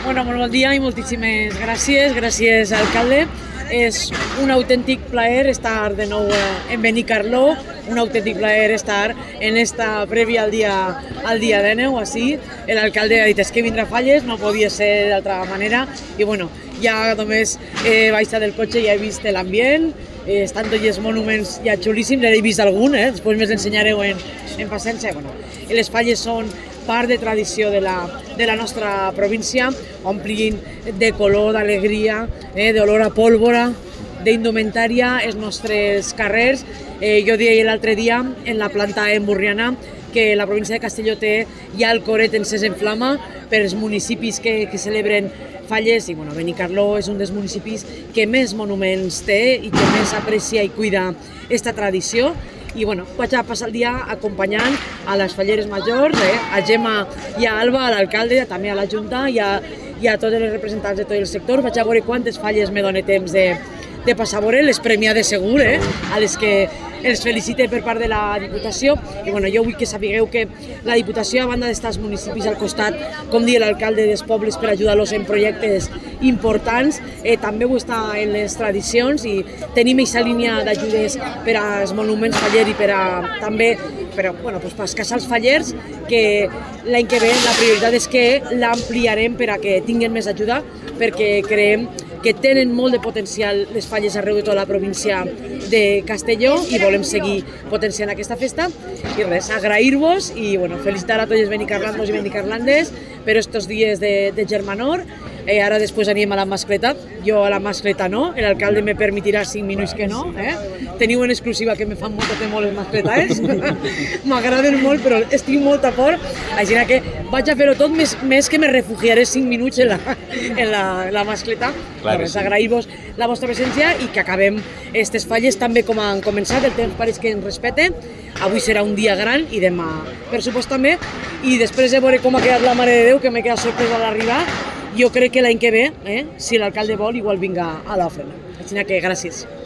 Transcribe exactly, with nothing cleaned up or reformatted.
Bueno, molt bon dia i moltíssimes gràcies, gràcies alcalde. És un autèntic plaer estar de nou en Benicarló, un autèntic plaer estar en esta prèvia al dia, al dia de neu, així. L'alcalde ha dit que vindrà Falles, no podia ser d'altra manera, i bueno, ja només he baixat del cotxe i he vist l'ambient, eh, estan tots els monuments ja xulíssims, n'he vist algun, eh? Després me l'ensenyareu en, en passant-se. Bueno, les Falles són part de tradició de la, de la nostra província, omplint de color, d'alegria, eh, d'olor a pólvora, d'indumentària els nostres carrers. Eh, jo deia l'altre dia en la planta emburriana que la província de Castelló té ja el coret encès en flama per als municipis que, que celebren Falles, i bueno, Benicarló és un dels municipis que més monuments té i que més aprecia i cuida aquesta tradició. I bueno, vaig a passar el dia acompanyant a les falleres majors, eh, a Gemma i a Alba, a l'alcalde, també a la Junta i a, i a tots els representants de tot el sector. Vaig a veure quantes falles me dona temps de, de passar a veure, les premiades segur, eh, a les que els felicite per part de la Diputació. I bueno, jo vull que sapigueu que la Diputació, a banda d'estar als municipis al costat, com diu l'alcalde dels pobles, per ajudar-los en projectes importants, eh, també ho està en les tradicions i tenim aquesta línia d'ajudes per als monuments fallers i per a també per, bueno, pues, per als casals fallers, que l'any que ve la prioritat és que l'ampliarem per a que tinguin més ajuda, perquè creiem que tenen molt de potencial les falles arreu de tota la província de Castelló i volem seguir potenciant aquesta festa. I res, agrair-vos i bueno, felicitar a tots els benicarlandos i benicarlandes per estos dies de, de Germanor. Eh, ara després anem a la mascleta, jo a la mascleta no, l'alcalde me permetirà cinc minuts que no, eh? Teniu en exclusiva que me fan molta temor les mascletes, m'agraden molt però estic molt a por, així que vaig a fer-ho tot, més, més que me refugiaré cinc minuts en la, en la, la mascleta. Clar, sí. Agrair-vos la vostra presència i que acabem aquestes falles també com han començat, el temps pareix que ens respecte. Avui serà un dia gran i demà per supost també, i després de veure com ha quedat la Mare de Déu, que m'he quedat sorpresa a l'arribar, jo crec que l'any que ve, eh, si l'alcalde vol, igual vinga a l'ofrena. Així que gràcies.